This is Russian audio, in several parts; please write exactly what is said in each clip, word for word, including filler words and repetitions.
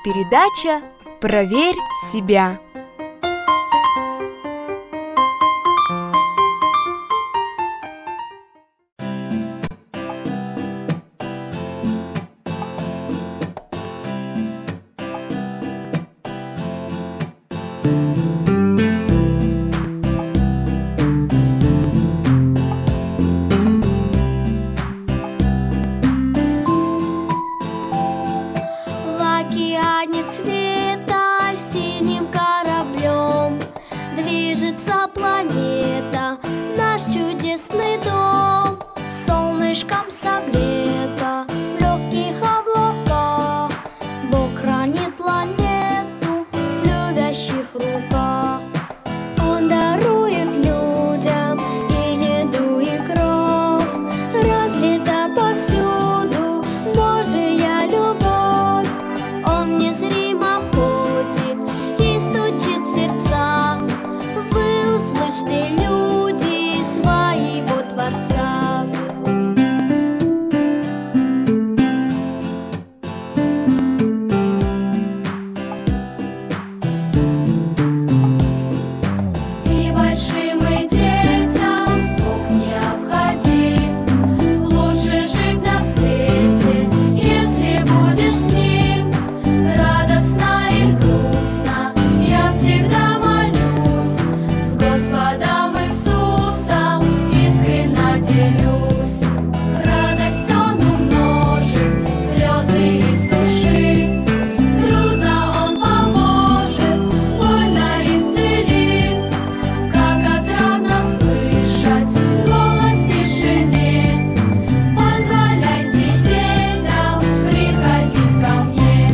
Передача «Проверь себя». Планета, наш чудесный дом, солнышком согрета, в легких облаках. Бог хранит планету в любящих руках. Он дарует людям и еду, и кровь, разлита повсюду Божия любовь. Он незримо ходит и стучит в сердца. Слышьте, люди, своего Творца. И большим, и детям Бог необходим. Лучше жить на свете, если будешь с Ним. Радостно или грустно, я всегда молюсь. Господом Иисусом искренне делюсь. Радость Он умножит, слезы иссушит. Трудно Он поможет, больно исцелит. Как отрадно слышать голос в тишине. Позволяйте детям приходить ко мне.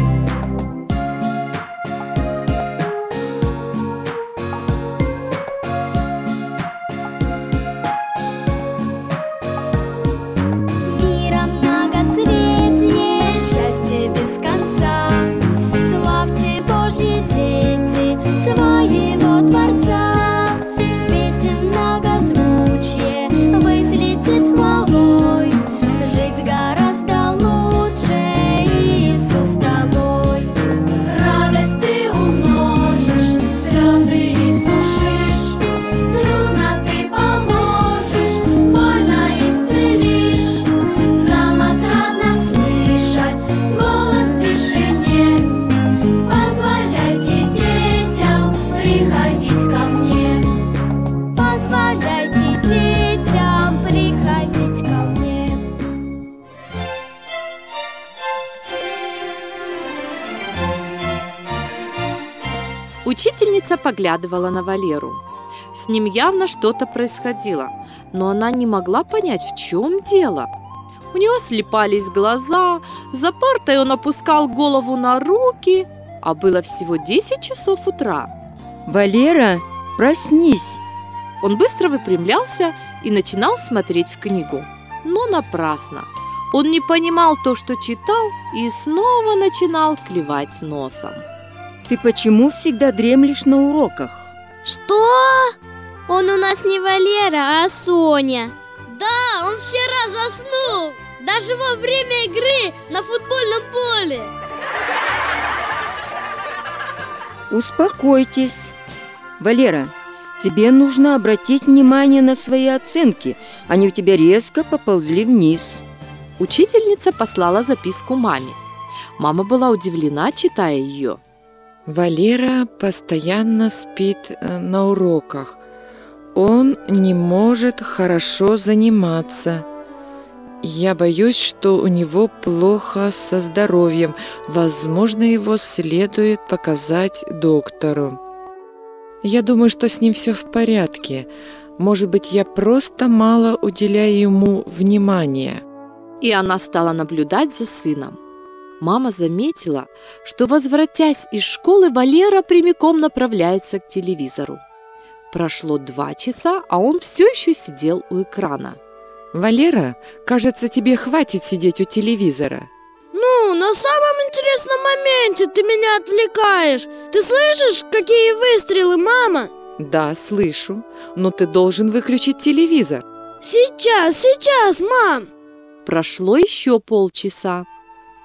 Мира многоцветие, счастье без конца. Славьте, Божьи дети, своего Творца. Песен многозвучие вызлетит хвалой. Жить гораздо лучше, Иисус с тобой. Радость ты умножишь, слезы иссушишь. Трудно ты поможешь, больно исцелишь. Нам отрадно слышать голос в тишине. Позволяйте детям приходить ко мне. Позволяйте детям приходить ко мне. Учительница поглядывала на Валеру. С ним явно что-то происходило, но она не могла понять, в чем дело. У него слипались глаза, за партой он опускал голову на руки, а было всего десять часов утра. Валера, проснись! Он быстро выпрямлялся и начинал смотреть в книгу. Но напрасно. Он не понимал то, что читал, и снова начинал клевать носом. Ты почему всегда дремлешь на уроках? Что? Он у нас не Валера, а Соня. Да, он вчера заснул. Даже во время игры на футбольном поле. Успокойтесь. Валера, тебе нужно обратить внимание на свои оценки. Они у тебя резко поползли вниз. Учительница послала записку маме. Мама была удивлена, читая ее. Валера постоянно спит на уроках. Он не может хорошо заниматься. Я боюсь, что у него плохо со здоровьем. Возможно, его следует показать доктору. Я думаю, что с ним все в порядке. Может быть, я просто мало уделяю ему внимания. И она стала наблюдать за сыном. Мама заметила, что, возвратясь из школы, Валера прямиком направляется к телевизору. Прошло два часа, а он все еще сидел у экрана. Валера, кажется, тебе хватит сидеть у телевизора. Ну, на самом интересном моменте ты меня отвлекаешь. Ты слышишь, какие выстрелы, мама? Да, слышу, но ты должен выключить телевизор. Сейчас, сейчас, мам. Прошло еще полчаса.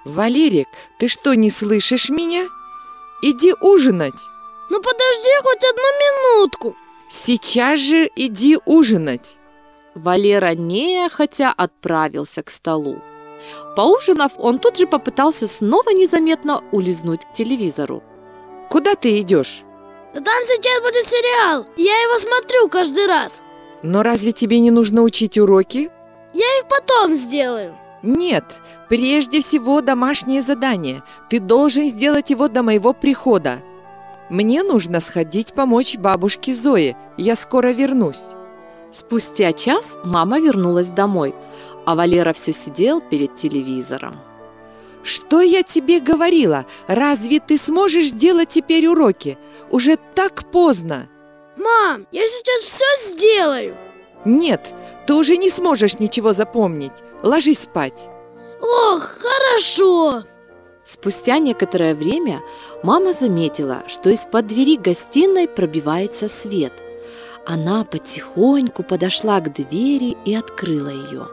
Валерик, ты что, не слышишь меня? Иди ужинать. Ну подожди хоть одну минутку. Сейчас же иди ужинать. Валера нехотя отправился к столу. Поужинав, он тут же попытался снова незаметно улизнуть к телевизору. Куда ты идешь? Да там сейчас будет сериал. Я его смотрю каждый раз. Но разве тебе не нужно учить уроки? Я их потом сделаю. Нет, прежде всего домашнее задание. Ты должен сделать его до моего прихода. Мне нужно сходить помочь бабушке Зое. Я скоро вернусь. Спустя час мама вернулась домой, а Валера все сидел перед телевизором. Что я тебе говорила? Разве ты сможешь делать теперь уроки? Уже так поздно. Мам, я сейчас все сделаю. Нет, ты уже не сможешь ничего запомнить. Ложись спать. Ох, хорошо. Спустя некоторое время мама заметила, что из-под двери гостиной пробивается свет. Она потихоньку подошла к двери и открыла ее.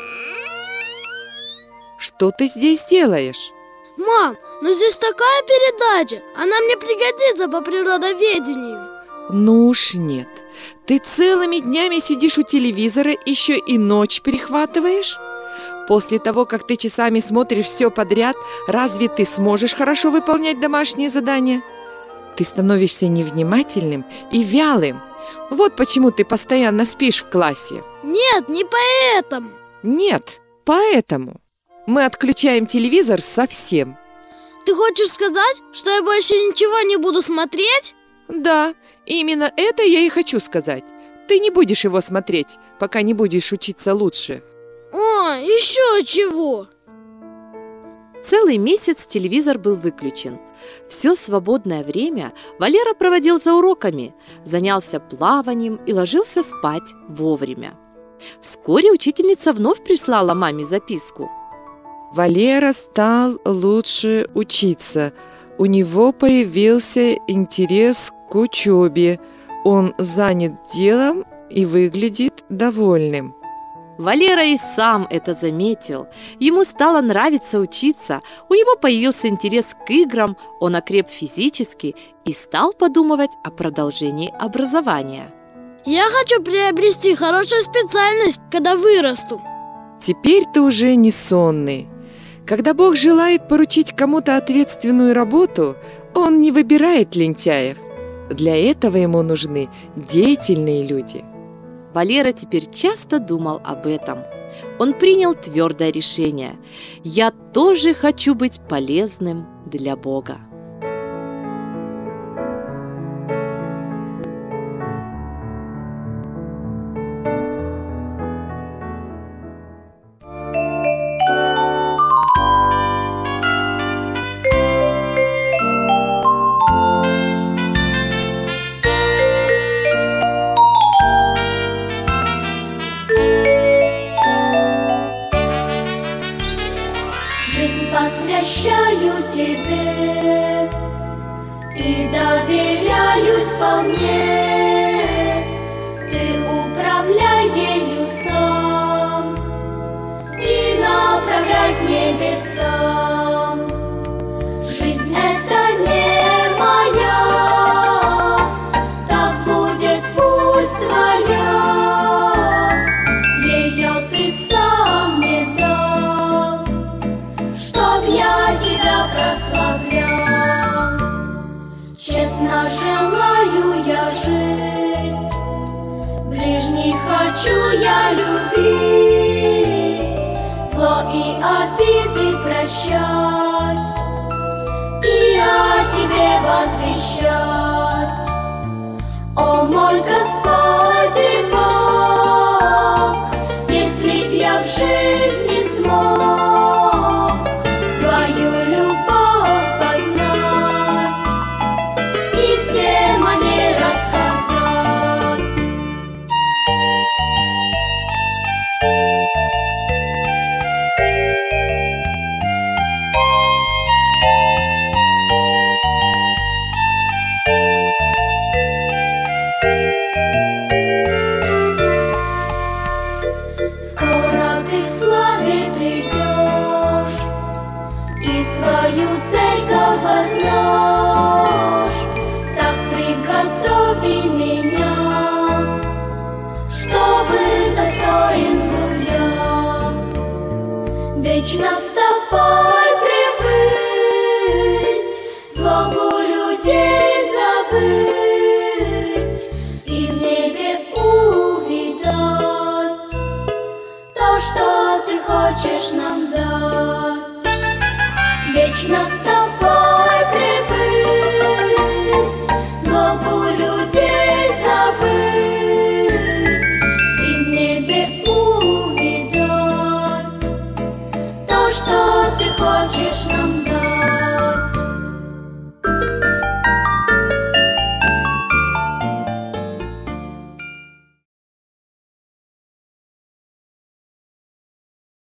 Что ты здесь делаешь? Мам, ну здесь такая передача. Она мне пригодится по природоведению. Ну уж нет. Ты целыми днями сидишь у телевизора, еще и ночь перехватываешь? После того, как ты часами смотришь все подряд, разве ты сможешь хорошо выполнять домашние задания? Ты становишься невнимательным и вялым. Вот почему ты постоянно спишь в классе. Нет, не поэтому. Нет, поэтому. Мы отключаем телевизор совсем. Ты хочешь сказать, что я больше ничего не буду смотреть? Да, именно это я и хочу сказать. Ты не будешь его смотреть, пока не будешь учиться лучше. О, еще чего? Целый месяц телевизор был выключен. Все свободное время Валера проводил за уроками, занялся плаванием и ложился спать вовремя. Вскоре учительница вновь прислала маме записку. Валера стал лучше учиться. У него появился интерес к учебе. Он занят делом и выглядит довольным. Валера и сам это заметил. Ему стало нравиться учиться, у него появился интерес к играм, он окреп физически и стал подумывать о продолжении образования. Я хочу приобрести хорошую специальность, когда вырасту. Теперь ты уже не сонный. Когда Бог желает поручить кому-то ответственную работу, Он не выбирает лентяев. Для этого ему нужны деятельные люди. Валера теперь часто думал об этом. Он принял твердое решение. «Я тоже хочу быть полезным для Бога». Посвящаю тебе и доверяюсь вполне. Ты управляй ею сам и направляй к небесам. Жизнь это не моя, так будет пусть твоя. Ее ты сам мне дал, чтоб я тебя прославлял. Честно желаю я жить, ближних хочу я любить, зло и обиды прощать и о тебе возвещать. О мой Господь и Бог, если б я в жизни смог твою любовь познать и всем о ней рассказать. что ты хочешь нам дать.